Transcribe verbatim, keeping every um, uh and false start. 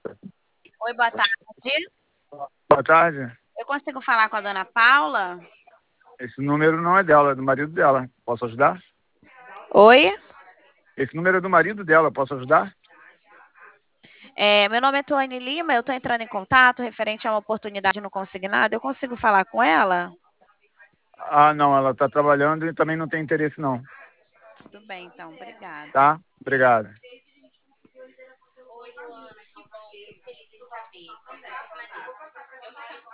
Oi, boa tarde. Boa tarde. Eu consigo falar com a dona Paula? Esse número não é dela, é do marido dela. Posso ajudar? Oi, Esse número é do marido dela. Posso ajudar? é, meu nome é Tuane Lima, eu estou entrando em contato referente a uma oportunidade no consignado. Eu consigo falar com ela? Ah, não, ela está trabalhando e também não tem interesse, não. Tudo bem, então, obrigada. Tá? Obrigado. Oi, Luana, que bom. Fico feliz em saber. Conta, conta.